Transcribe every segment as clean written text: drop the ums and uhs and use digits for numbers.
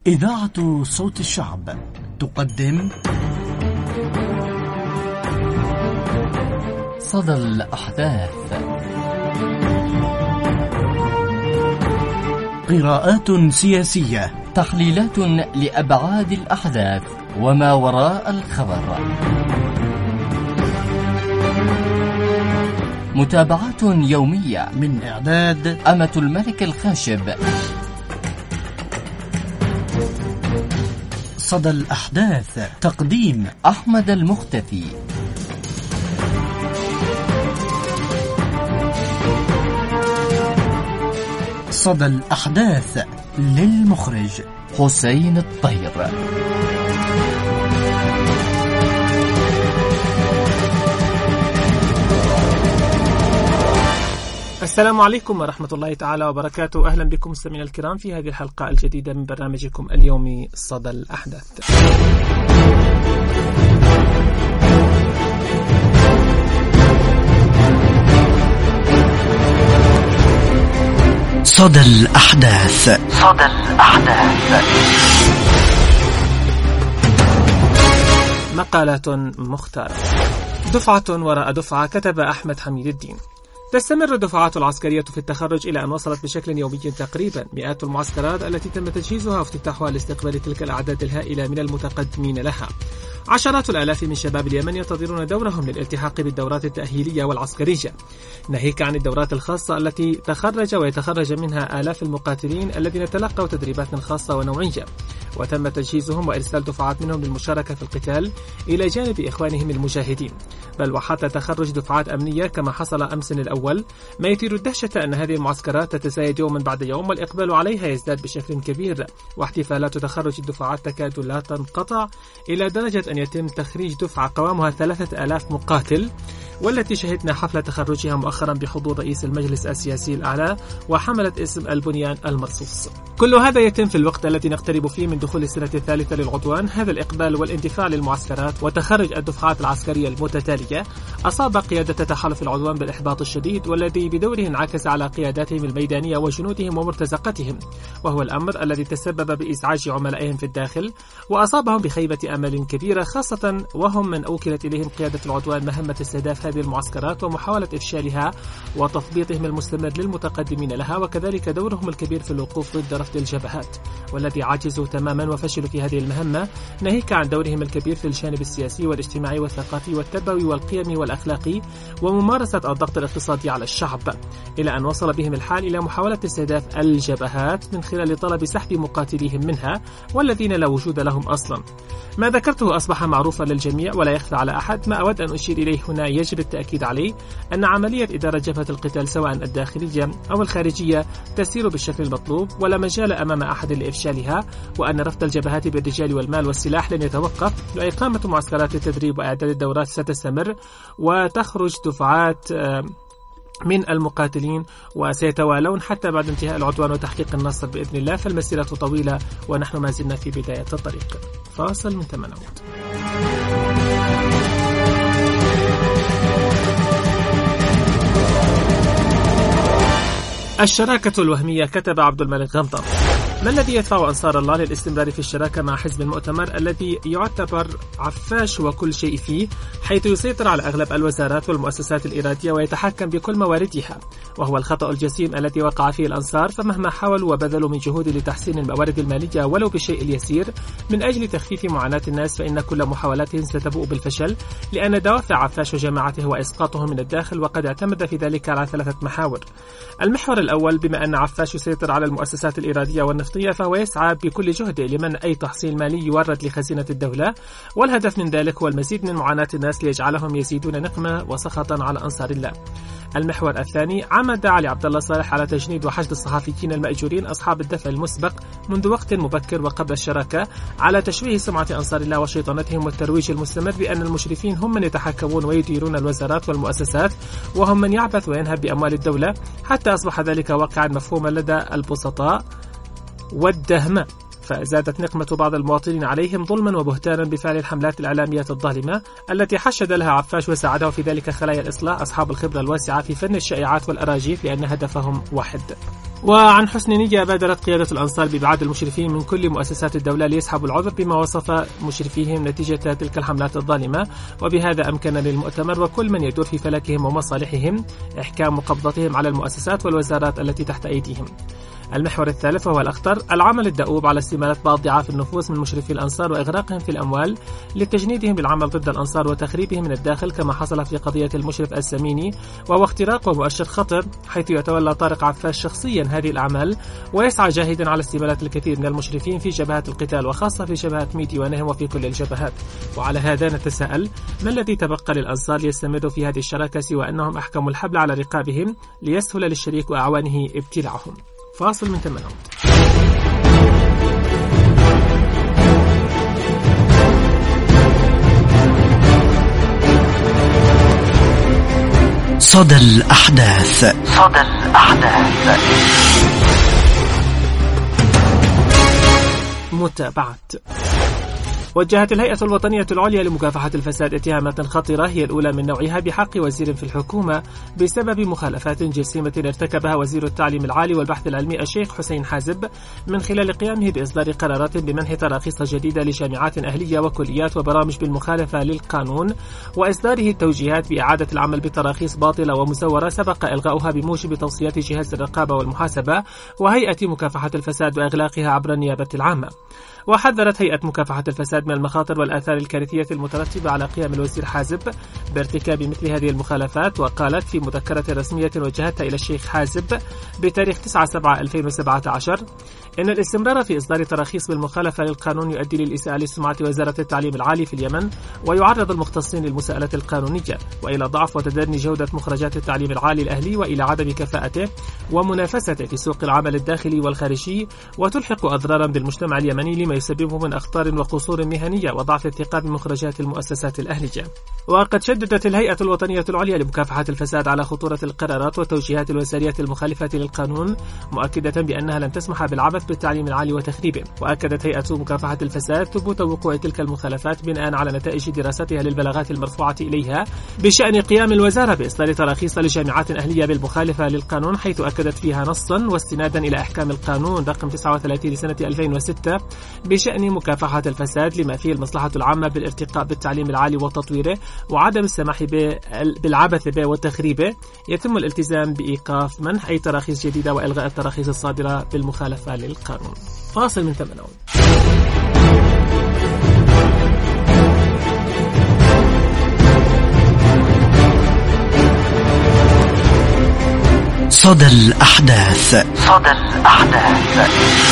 إذاعة صوت الشعب تقدم صدى الأحداث، قراءات سياسية، تحليلات لأبعاد الأحداث وما وراء الخبر، متابعات يومية من إعداد أمة الملك الخاشب. صدى الأحداث، تقديم أحمد المختفي. صدى الأحداث للمخرج حسين الطير. السلام عليكم ورحمة الله تعالى وبركاته. أهلا بكم مستمعينا الكرام في هذه الحلقة الجديدة من برنامجكم اليومي صدى الأحداث. صدى الأحداث. صدى الأحداث. مقالات مختارة، دفعة وراء دفعة. كتب أحمد حميد الدين: تستمر الدفعات العسكرية في التخرج إلى أن وصلت بشكل يومي تقريبا مئات المعسكرات التي تم تجهيزها وافتتاحها لاستقبال تلك الأعداد الهائلة من المتقدمين لها. عشرات الآلاف من شباب اليمن ينتظرون دورهم للالتحاق بالدورات التأهيلية والعسكرية، ناهيك عن الدورات الخاصة التي تخرج ويتخرج منها آلاف المقاتلين الذين تلقوا تدريبات خاصة ونوعية، وتم تجهيزهم وإرسال دفعات منهم للمشاركة في القتال إلى جانب إخوانهم المجاهدين، بل وحتى تخرج دفعات أمنية كما حصل أمس الأول، ما يثير الدهشة أن هذه المعسكرات تتزايد يوما بعد يوم والإقبال عليها يزداد بشكل كبير، واحتفالات تخرج الدفعات تكاد لا تنقطع، إلى درجة أن يتم تخريج دفعة قوامها 3000 مقاتل، والتي شهدنا حفل تخرجها مؤخرا بحضور رئيس المجلس السياسي الأعلى وحملت اسم البنيان المرصوص. كل هذا يتم في الوقت الذي نقترب فيه من دخول السنة الثالثة للعدوان. هذا الإقبال والاندفاع للمعسكرات وتخرج الدفعات العسكرية المتتالية أصاب قيادة تحالف العدوان بالإحباط الشديد، والذي بدوره انعكس على قياداتهم الميدانية وجنودهم ومرتزقتهم، وهو الأمر الذي تسبب بإزعاج عملائهم في الداخل وأصابهم بخيبة أمل كبيرة، خاصة وهم من أوكلت إليهم قيادة العدوان مهمة استهداف هذه المعسكرات ومحاولة إفشالها وتثبيطهم المستمر للمتقدمين لها، وكذلك دورهم الكبير في الوقوف ضد رفض الجبهات، والذي عجزوا تماما وفشلوا في هذه المهمة، ناهيك عن دورهم الكبير في الجانب السياسي والاجتماعي والثقافي والتربوي والقيمي والأخلاقي وممارسة الضغط الاقتصادي على الشعب، إلى أن وصل بهم الحال إلى محاولة استهداف الجبهات من خلال طلب سحب مقاتليهم منها والذين لا وجود لهم أصلا. ما ذكرته أصبح معروفا للجميع ولا يخفى على أحد. ما أود أن أشير إليه هنا يجب التأكيد عليه أن عملية إدارة جبهة القتال سواء الداخلية أو الخارجية تسير بالشكل المطلوب ولا مجال أمام أحد لإفشالها، وأن رفض الجبهات بالرجال والمال والسلاح لن يتوقف، وإقامة معسكرات التدريب وإعداد الدورات ستستمر، وتخرج دفعات من المقاتلين وسيتوالون حتى بعد انتهاء العدوان وتحقيق النصر بإذن الله. فالمسيرة طويلة ونحن ما زلنا في بداية الطريق. فاصل من 8 نقط. الشراكة الوهمية. كتب عبد الملك غمطة: ما الذي يدفع أنصار الله للاستمرار في الشراكة مع حزب المؤتمر الذي يعتبر عفاش وكل شيء فيه، حيث يسيطر على أغلب الوزارات والمؤسسات الإرادية ويتحكم بكل مواردها، وهو الخطأ الجسيم الذي وقع فيه الأنصار، فمهما حاولوا وبذلوا من جهود لتحسين الموارد المالية ولو بالشيء اليسير من أجل تخفيف معاناة الناس، فإن كل محاولاتهم ستبوء بالفشل، لأن دوافع عفاش وجماعته هو إسقاطهم من الداخل، وقد اعتمد في ذلك على 3 محاور. المحور الأول: بما أن عفاش يسيطر على المؤسسات الإرادية والنفطية فهو يسعى بكل جهده لمنع أي تحصيل مالي يورد لخزينة الدولة، والهدف من ذلك هو المزيد من معاناة الناس ليجعلهم يزيدون نقمة وسخطا على أنصار الله. المحور الثاني: عمد علي عبد الله صالح على تجنيد وحشد الصحفيين المأجورين أصحاب الدفع المسبق منذ وقت مبكر وقبل الشراكة على تشويه سمعة أنصار الله وشيطنتهم والترويج المستمر بأن المشرفين هم من يتحكمون ويديرون الوزارات والمؤسسات، وهم من يعبث وينهب بأموال الدولة، حتى أصبح ذلك واقعا مفهوما لدى البسطاء والدهمة. فزادت نقمة بعض المواطنين عليهم ظلما وبهتانا بفعل الحملات الإعلامية الظالمة التي حشد لها عفاش وساعده في ذلك خلايا الإصلاح أصحاب الخبرة الواسعة في فن الشائعات والأراجيف لأن هدفهم واحد. وعن حسن نية بادرت قيادة الأنصار بإبعاد المشرفين من كل مؤسسات الدولة ليسحبوا العذر بما وصف مشرفيهم نتيجة تلك الحملات الظالمة، وبهذا أمكن للمؤتمر وكل من يدور في فلكهم ومصالحهم إحكام قبضتهم على المؤسسات والوزارات التي تحت أيديهم. المحور الثالث وهو الأخطر، العمل الدؤوب على استمالة بعض ضعاف النفوس من مشرفي الأنصار وإغراقهم في الأموال لتجنيدهم بالعمل ضد الأنصار وتخريبهم من الداخل، كما حصل في قضية المشرف السميني، وهو اختراق ومؤشر خطر حيث يتولى طارق عفاش شخصيا هذه الأعمال ويسعى جاهدا على استمالة الكثير من المشرفين في جبهات القتال وخاصة في جبهات ميدي ونهم وفي كل الجبهات. وعلى هذا نتساءل، ما الذي تبقى للأنصار ليستمروا في هذه الشراكة سوى أنهم أحكموا الحبل على رقابهم ليسهل للشريك وأعوانه ابتلاعهم؟ فاصل من 8 نقط. صدى الأحداث. صدى الأحداث. متابعة. وجهت الهيئة الوطنية العليا لمكافحة الفساد اتهامات خطيرة هي الأولى من نوعها بحق وزير في الحكومة بسبب مخالفات جسيمة ارتكبها وزير التعليم العالي والبحث العلمي الشيخ حسين حازب من خلال قيامه بإصدار قرارات بمنح تراخيص جديدة لجامعات أهلية وكليات وبرامج بالمخالفة للقانون، وإصداره التوجيهات بإعادة العمل بتراخيص باطلة ومزورة سبق إلغاؤها بموجب توصيات جهاز الرقابة والمحاسبة وهيئة مكافحة الفساد وإغلاقها عبر النيابة العامة. وحذرت هيئة مكافحة الفساد من المخاطر والآثار الكارثية المترتبة على قيام الوزير حازب بارتكاب مثل هذه المخالفات، وقالت في مذكرة رسمية وجهتها إلى الشيخ حازب بتاريخ 9/7/2017 إن الاستمرار في إصدار تراخيص بالمخالفة للقانون يؤدي للإساءة لسمعة وزارة التعليم العالي في اليمن ويعرض المختصين للمساءلة القانونية وإلى ضعف وتدني جودة مخرجات التعليم العالي الأهلي وإلى عدم كفاءته ومنافسته في سوق العمل الداخلي والخارجي، وتلحق أضرارا بالمجتمع اليمني لما يسببه من أخطار وقصور مهنية وضعف الثقة بمخرجات المؤسسات الأهلية. وقد شددت الهيئة الوطنية العليا لمكافحة الفساد على خطورة القرارات والتوجيهات الوزارية المخالفة للقانون، مؤكدة بأنها لن تسمح بالعبث بالتعليم العالي وتخريبه. وأكدت هيئة مكافحة الفساد ثبوت وقوع تلك المخالفات بناء على نتائج دراستها للبلاغات المرفوعة إليها بشأن قيام الوزارة بإصدار تراخيص لجامعات أهلية بالمخالفة للقانون، حيث أكدت فيها نصا واستنادا إلى أحكام القانون رقم 39 لسنة 2006 بشأن مكافحة الفساد لما فيه المصلحة العامة بالارتقاء بالتعليم العالي وتطويره وعدم السماح بالعبث به وتخريبه، يتم الالتزام بإيقاف منح أي تراخيص جديدة وإلغاء التراخيص الصادرة بالمخالفة للقانون. فاصل من 8 نقط. صدى الأحداث. صدى الأحداث.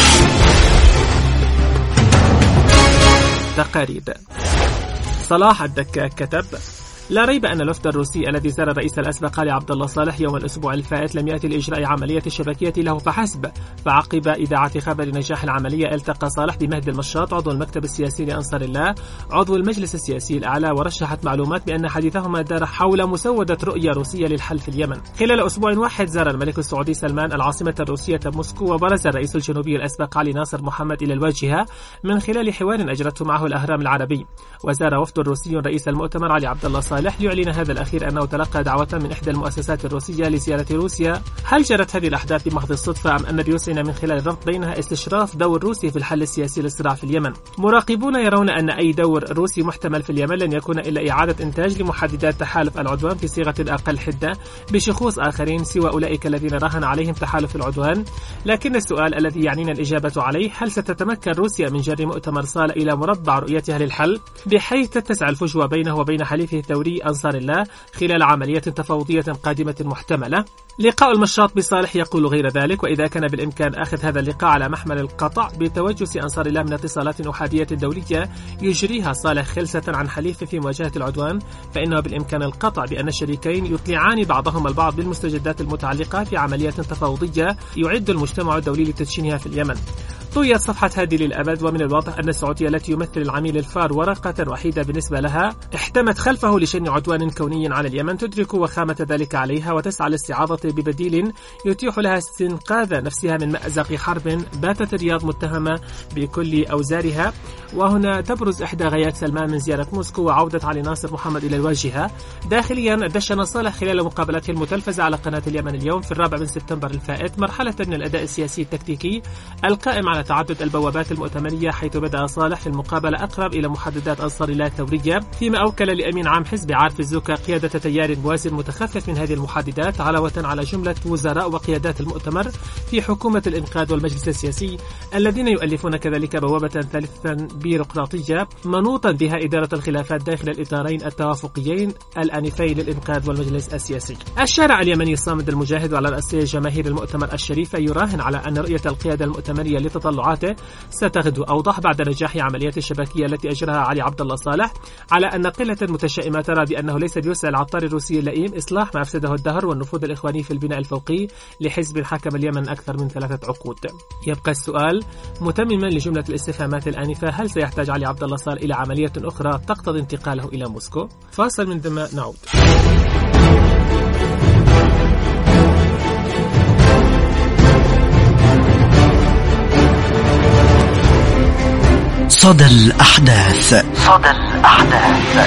تقارير. صلاح الدكاك كتب: لا ريب أن الوفد الروسي الذي زار الرئيس الأسبق علي عبد الله صالح يوم الأسبوع الفائت لم يأتي لإجراء عملية الشبكية له فحسب. فعقب إذاعة خبر نجاح العملية التقى صالح بمهدي المشاط عضو المكتب السياسي لأنصار الله عضو المجلس السياسي الأعلى، ورشحت معلومات بأن حديثهما دار حول مسودة رؤية روسية للحل في اليمن. خلال أسبوع واحد زار الملك السعودي سلمان العاصمة الروسية موسكو، وبرز الرئيس الجنوبي الأسبق علي ناصر محمد إلى الواجهة من خلال حوار أجرته معه الأهرام العربي. وزار وفد روسي رئيس المؤتمر علي عبد الله صالح ليعلن هذا الأخير أنه تلقى دعوة من إحدى المؤسسات الروسية لزيارة روسيا. هل جرت هذه الأحداث بمحض الصدفة أم أن بيسعنا من خلال الربط بينها استشراف دور روسيا في الحل السياسي للصراع في اليمن؟ مراقبون يرون أن أي دور روسي محتمل في اليمن لن يكون إلا إعادة إنتاج لمحددات تحالف العدوان في صيغة أقل حدة بشخوص آخرين سوى أولئك الذين راهن عليهم تحالف العدوان. لكن السؤال الذي يعنينا الإجابة عليه: هل ستتمكن روسيا من جر مؤتمر صالح إلى مربع رؤيتها للحل بحيث تتسع الفجوة بينه وبين حليفه الثوري أنصار الله خلال عملية تفاوضية قادمة محتملة؟ لقاء المشاط بصالح يقول غير ذلك، وإذا كان بالإمكان أخذ هذا اللقاء على محمل القطع بتوجس أنصار الله من اتصالات أحادية دولية يجريها صالح خلسة عن حليفه في مواجهة العدوان، فإنه بالإمكان القطع بأن الشريكين يطلعان بعضهما البعض بالمستجدات المتعلقة في عملية تفاوضية يعد المجتمع الدولي لتدشينها في اليمن. طويت صفحة هذه للأبد، ومن الواضح أن السعودية التي يمثل العميل الفار ورقة وحيدة بالنسبة لها احتمت خلفه لشن عدوان كوني على اليمن تدرك وخامة ذلك عليها، وتسعى لاستعاضة ببديل يتيح لها استنقاذ نفسها من مأزق حرب باتت الرياض متهمة بكل أوزارها. وهنا تبرز إحدى غايات سلمان من زيارة موسكو وعودة علي ناصر محمد إلى الواجهة. داخليا دشن صالح خلال مقابلته المتلفزة على قناة اليمن اليوم في 4 سبتمبر الفائت مرحلة من الأداء السياسي التكتيكي القائم على تعدد البوابات المؤتمرية، حيث بدأ صالح في المقابلة أقرب إلى محددات أنصار الله الثورية، فيما أوكل لأمين عام حزب عارف الزوكا قيادة تيار موازن متخفف من هذه المحددات، علاوة على جملة وزراء وقيادات المؤتمر في حكومة الإنقاذ والمجلس السياسي الذين يؤلفون كذلك بوابة ثالثة بيروقراطية منوطا بها إدارة الخلافات داخل الإطارين التوافقيين الآنفين للإنقاذ والمجلس السياسي. الشارع اليمني الصامد المجاهد وعلى رأسه جماهير المؤتمر الشريفة يراهن على أن رؤية القيادة المؤتمرية لتطلعاته ستغدو أوضح بعد نجاح عمليات الشبكية التي أجراها علي عبد الله صالح، على أن قلة متشائمة ترى بأنه ليس بيسع العطار الروسي اللئيم إصلاح ما أفسده الدهر والنفوذ الإخواني في البناء الفوقي لحزب حكم اليمن أكثر من 3 عقود. يبقى السؤال متمما لجملة الاستفهامات الآنفة: هل سيحتاج علي عبد الله صالح إلى عملية أخرى تقتضي انتقاله إلى موسكو؟ فاصل من ثم نعود. صدى الأحداث. صدى الأحداث.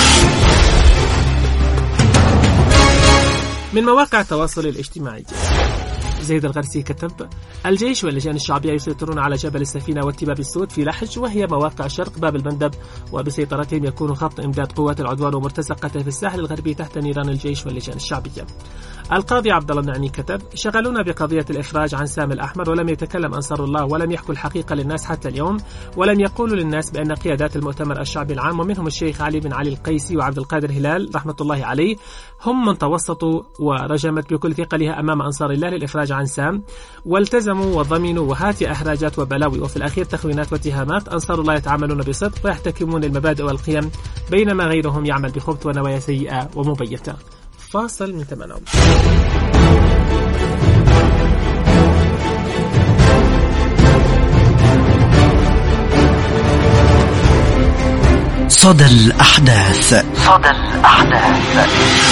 من مواقع التواصل الاجتماعي، زيد الغرسي كتب: الجيش واللجان الشعبية يسيطرون على جبل السفينة والتباب السود في لحج، وهي مواقع شرق باب المندب، وبسيطرتهم يكون خط إمداد قوات العدوان ومرتزقته في الساحل الغربي تحت نيران الجيش واللجان الشعبية. القاضي عبد الله النعني كتب: شغلونا بقضية الإفراج عن سامي الأحمر، ولم يتكلم أنصار الله ولم يحكوا الحقيقة للناس حتى اليوم، ولم يقولوا للناس بأن قيادات المؤتمر الشعبي العام ومنهم الشيخ علي بن علي القيسي وعبد القادر هلال رحمة الله عليه هم من توسطوا ورجمت بكل ثقلها أمام أنصار الله للإفراج عن سام، والتزموا وضمنوا وهاتي أحراجات وبلاوي، وفي الأخير تخوينات واتهامات. أنصار الله يتعاملون بصدق ويحتكمون المبادئ والقيم، بينما غيرهم يعمل بخبث ونوايا سيئة ومبيتة. فاصل من 8. صدى الأحداث. صدى الأحداث.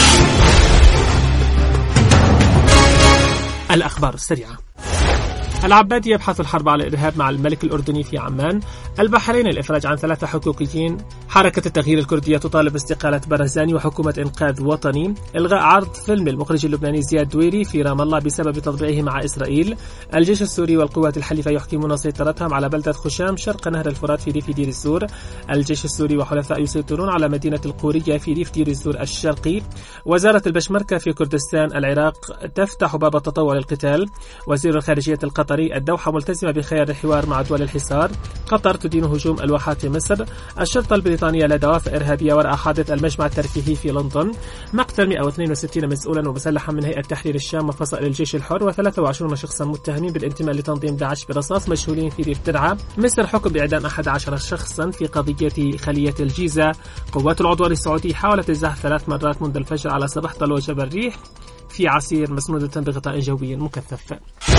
الأخبار السريعة. العبادي يبحث الحرب على الإرهاب مع الملك الأردني في عمان. البحرين الإفراج عن 3 حقوقيين. حركة التغيير الكردية تطالب باستقالة برزاني وحكومة إنقاذ وطني. إلغاء عرض فيلم المخرج اللبناني زياد دويري في رام الله بسبب تطبيعه مع إسرائيل. الجيش السوري والقوات الحليفة يحكمون سيطرتهم على بلدة خشام شرق نهر الفرات في ريف دير الزور. الجيش السوري وحلفاء يسيطرون على مدينة القورية في ريف دير الزور الشرقي. وزارة البشمركة في كردستان العراق تفتح باب التطوع للقتال. وزير الخارجية القطري: الدوحة ملتزمة بخيار الحوار مع دول الحصار. قطر تدين هجوم الواحات في مصر. الشرطة البريطانية لا دوافع إرهابية وراء حادث المجمع الترفيهي في لندن. مقتل 162 مسؤولا ومسلحا من هيئة تحرير الشام وفصائل الجيش الحر، و23 شخصا متهمين بالانتماء لتنظيم داعش برصاص مشهورين في ريف درعا. مصر حكم بإعدام 11 شخصا في قضية خلية الجيزة. قوات العدوان السعودي حاولت الزحف 3 مرات منذ الفجر على سبحطل وجبل الريح في عسير مسنودة بغطاء جوي مكثف.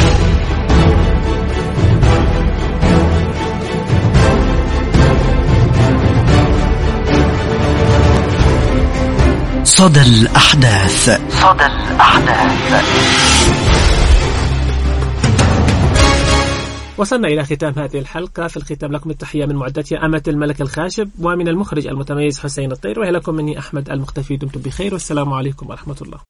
صدى الأحداث. صدى الأحداث. وصلنا إلى ختام هذه الحلقة. في الختام لكم التحية من معدتي أمة الملك الخاشب ومن المخرج المتميز حسين الطير، وهي لكم مني أحمد المختفي. دمتم بخير والسلام عليكم ورحمة الله.